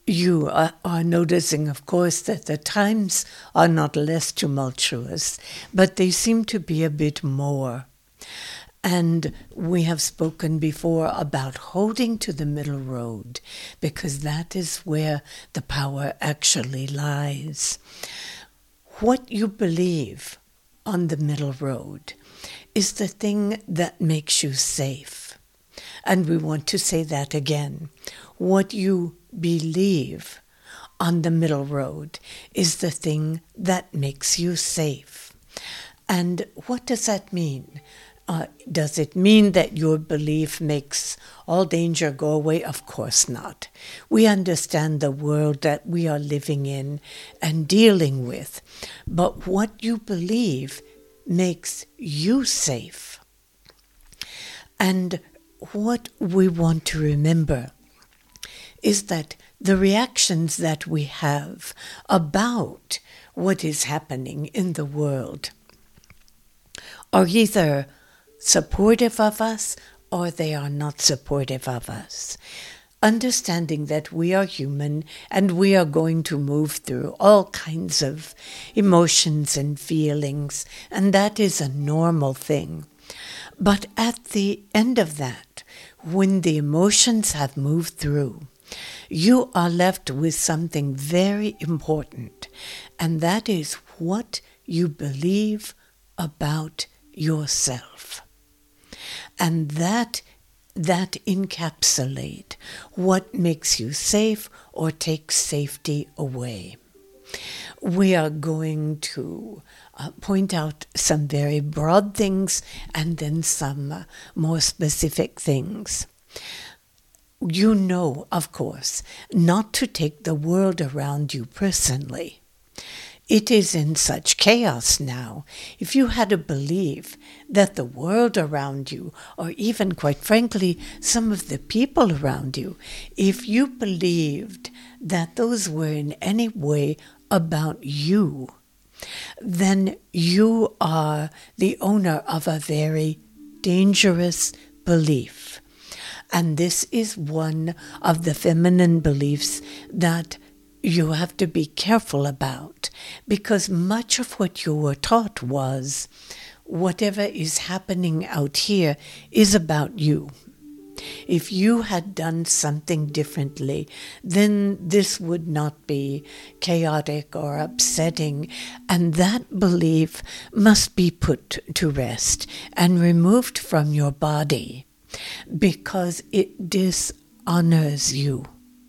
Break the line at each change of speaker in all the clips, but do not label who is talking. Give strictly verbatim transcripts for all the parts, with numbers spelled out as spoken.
You are, are noticing, of course, that the times are not less tumultuous, but they seem to be a bit more. And we have spoken before about holding to the middle road, because that is where the power actually lies. What you believe on the middle road is the thing that makes you safe. And we want to say that again. What you believe on the middle road is the thing that makes you safe. And what does that mean? Uh, does it mean that your belief makes all danger go away? Of course not. We understand the world that we are living in and dealing with. But what you believe makes you safe. And what we want to remember is that the reactions that we have about what is happening in the world are either supportive of us or they are not supportive of us. Understanding that we are human and we are going to move through all kinds of emotions and feelings, and that is a normal thing. But at the end of that, when the emotions have moved through, you are left with something very important, and that is what you believe about yourself. And that that encapsulate what makes you safe or takes safety away. We are going to uh, point out some very broad things and then some uh, more specific things. You know, of course, not to take the world around you personally. It is in such chaos now. If you had to believe that the world around you, or even, quite frankly, some of the people around you, if you believed that those were in any way about you, then you are the owner of a very dangerous belief. And this is one of the feminine beliefs that you have to be careful about, because much of what you were taught was whatever is happening out here is about you. If you had done something differently, then this would not be chaotic or upsetting, and that belief must be put to rest and removed from your body because it dishonors you.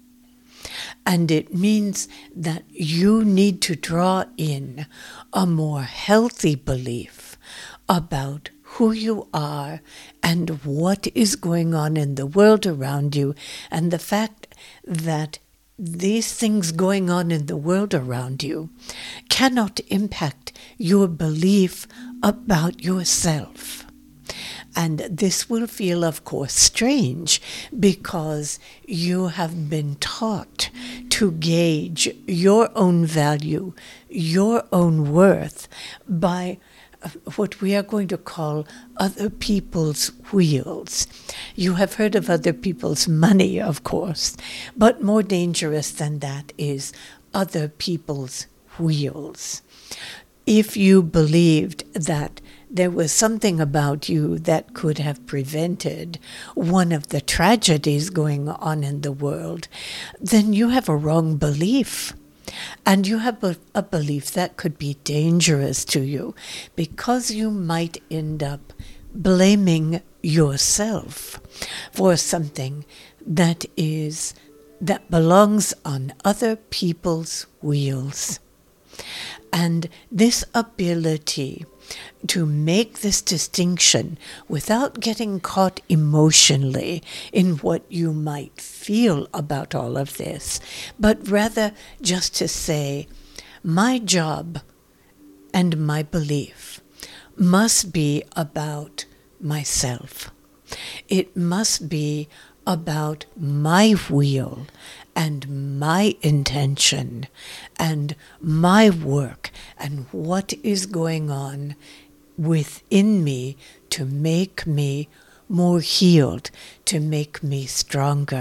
And it means that you need to draw in a more healthy belief about who you are and what is going on in the world around you, and the fact that these things going on in the world around you cannot impact your belief about yourself. And this will feel, of course, strange because you have been taught to gauge your own value, your own worth by what we are going to call other people's wheels. You have heard of other people's money, of course, but more dangerous than that is other people's wheels. If you believed that there was something about you that could have prevented one of the tragedies going on in the world, then you have a wrong belief. And you have a, a belief that could be dangerous to you because you might end up blaming yourself for something that is that belongs on other people's wheels. And this ability to make this distinction without getting caught emotionally in what you might feel about all of this, but rather just to say, my job and my belief must be about myself. It must be about my wheel and my intention and my work and what is going on within me to make me more healed, to make me stronger.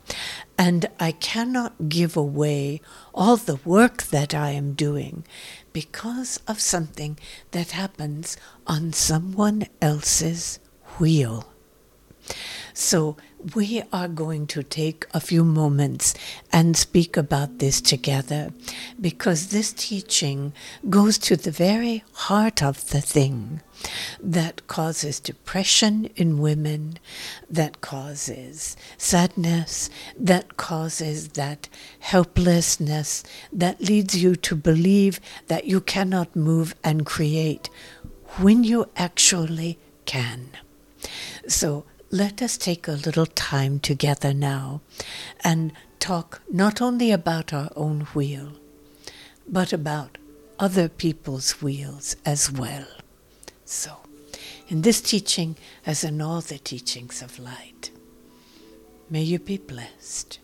And I cannot give away all the work that I am doing because of something that happens on someone else's wheel. So we are going to take a few moments and speak about this together, because this teaching goes to the very heart of the thing that causes depression in women, that causes sadness, that causes that helplessness, that leads you to believe that you cannot move and create when you actually can. So let us take a little time together now and talk not only about our own wheel, but about other people's wheels as well. So, in this teaching, as in all the teachings of light, may you be blessed.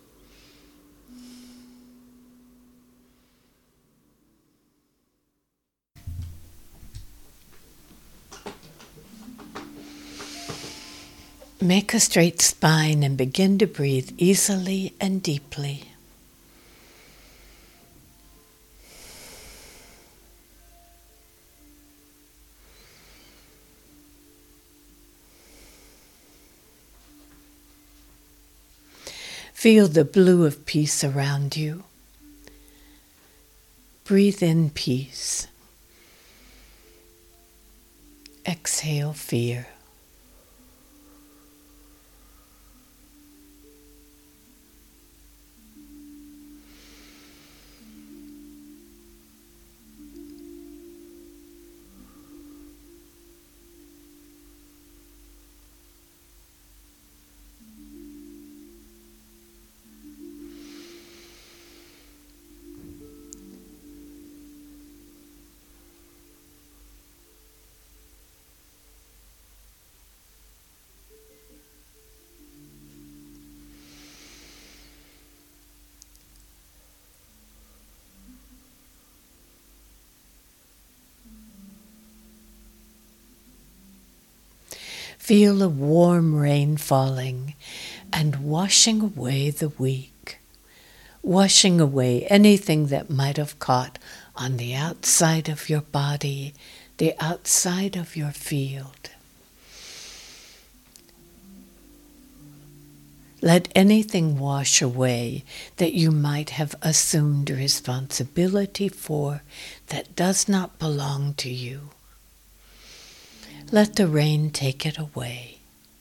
Make a straight spine and begin to breathe easily and deeply. Feel the blue of peace around you. Breathe in peace. Exhale fear. Feel a warm rain falling and washing away the weak, washing away anything that might have caught on the outside of your body, the outside of your field. Let anything wash away that you might have assumed responsibility for that does not belong to you. Let the rain take it away.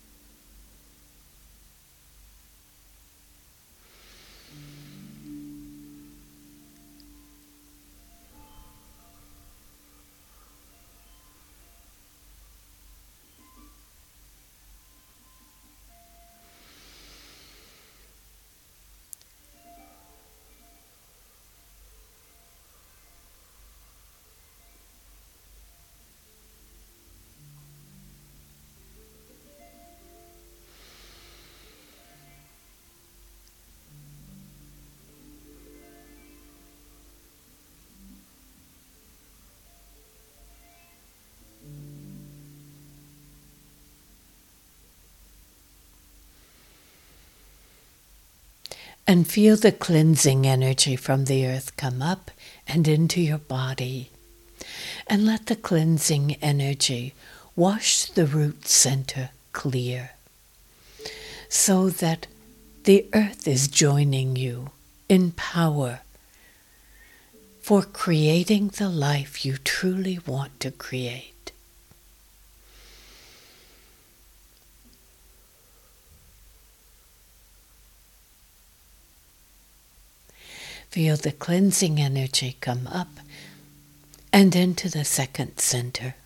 And feel the cleansing energy from the earth come up and into your body. And let the cleansing energy wash the root center clear, so that the earth is joining you in power for creating the life you truly want to create. Feel the cleansing energy come up and into the second center.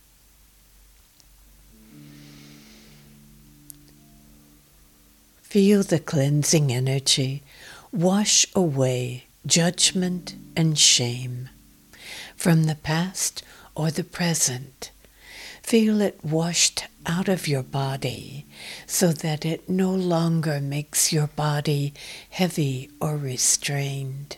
Feel the cleansing energy wash away judgment and shame from the past or the present. Feel it washed out of your body so that it no longer makes your body heavy or restrained.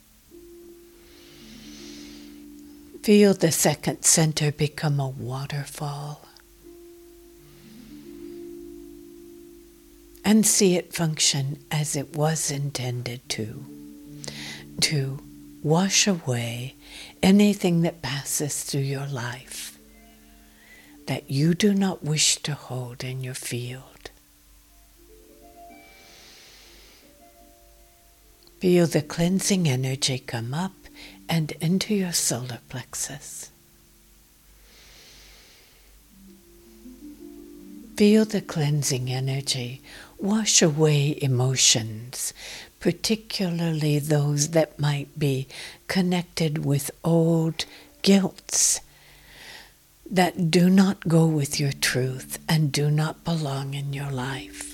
Feel the second center become a waterfall. and see it function as it was intended to, to wash away anything that passes through your life that you do not wish to hold in your field. Feel the cleansing energy come up and into your solar plexus. Feel the cleansing energy wash away emotions, particularly those that might be connected with old guilts that do not go with your truth and do not belong in your life.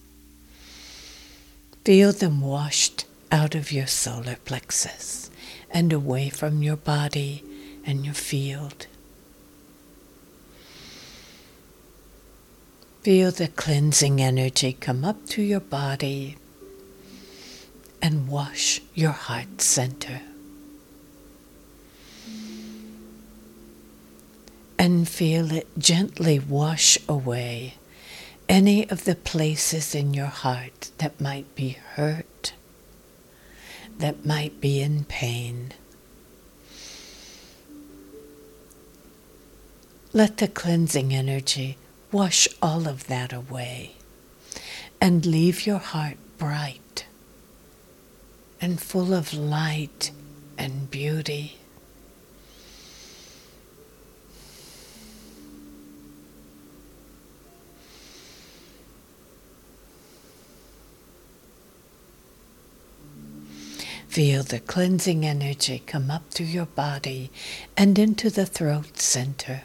Feel them washed out of your solar plexus and away from your body and your field. Feel the cleansing energy come up to your body and wash your heart center. And feel it gently wash away any of the places in your heart that might be hurt, that might be in pain. Let the cleansing energy wash all of that away and leave your heart bright and full of light and beauty. Feel the cleansing energy come up through your body and into the throat center.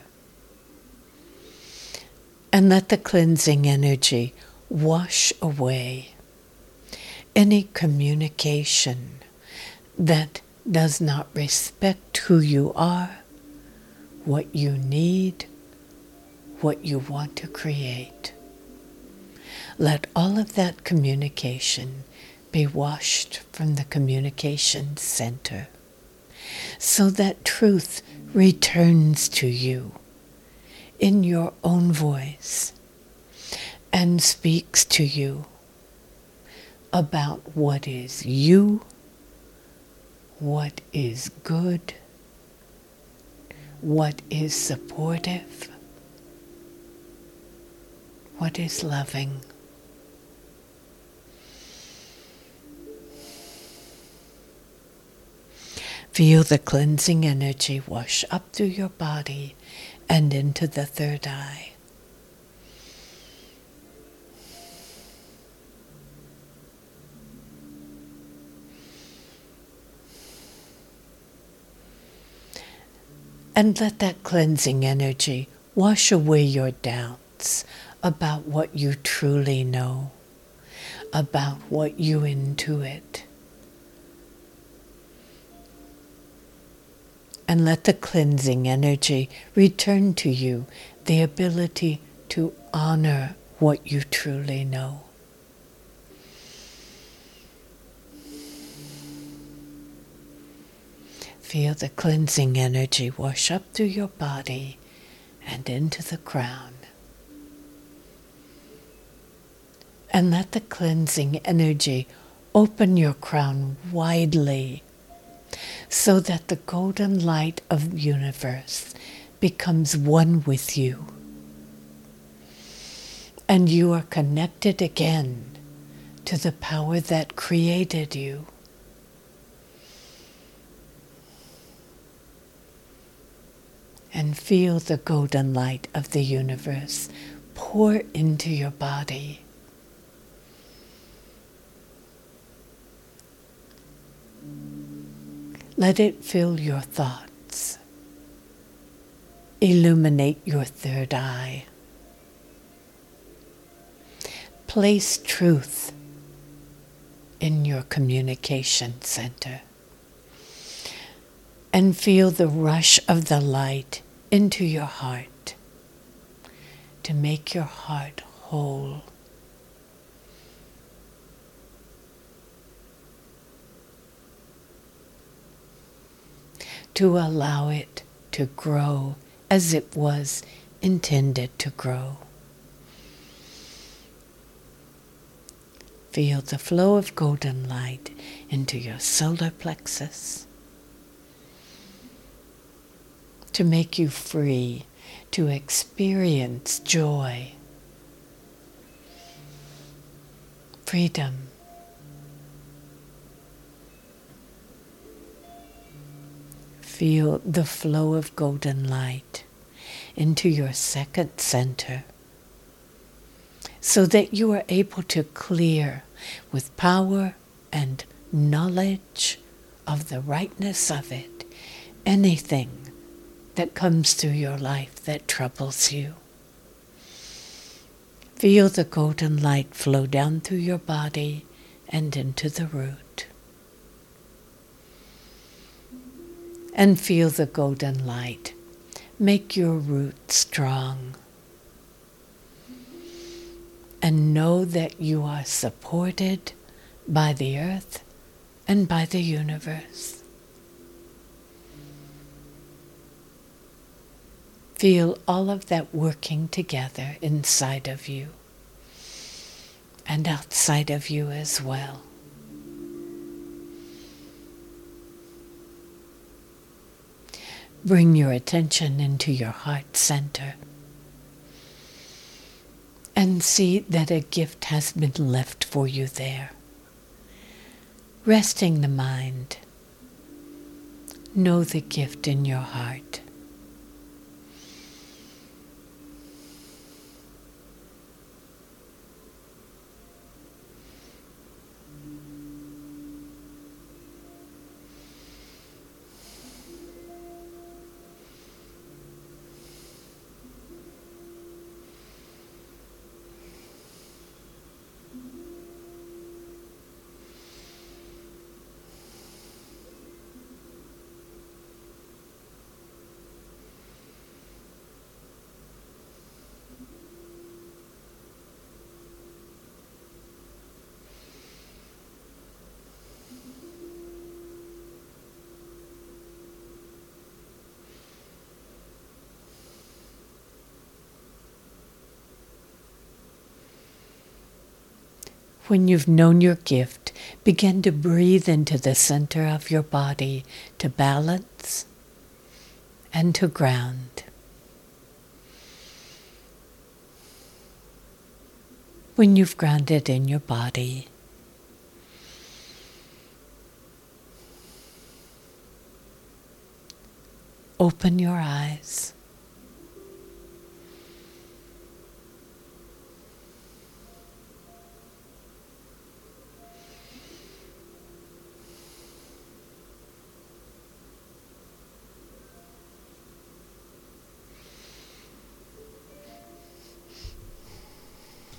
And let the cleansing energy wash away any communication that does not respect who you are, what you need, what you want to create. Let all of that communication be washed from the communication center so that truth returns to you in your own voice and speaks to you about what is you, what is good, what is supportive, what is loving. Feel the cleansing energy wash up through your body and into the third eye. And let that cleansing energy wash away your doubts about what you truly know, about what you intuit. And let the cleansing energy return to you the ability to honor what you truly know. Feel the cleansing energy wash up through your body and into the crown. And let the cleansing energy open your crown widely so that the golden light of the universe becomes one with you. And you are connected again to the power that created you. And feel the golden light of the universe pour into your body. Let it fill your thoughts, illuminate your third eye. Place truth in your communication center and feel the rush of the light into your heart to make your heart whole. To allow it to grow as it was intended to grow. Feel the flow of golden light into your solar plexus to make you free to experience joy, freedom, feel the flow of golden light into your second center so that you are able to clear with power and knowledge of the rightness of it anything that comes through your life that troubles you. Feel the golden light flow down through your body and into the root. And feel the golden light make your root strong. And know that you are supported by the earth and by the universe. Feel all of that working together inside of you and outside of you as well. Bring your attention into your heart center and see that a gift has been left for you there. Resting the mind, know the gift in your heart. When you've known your gift, begin to breathe into the center of your body to balance and to ground. When you've grounded in your body, open your eyes.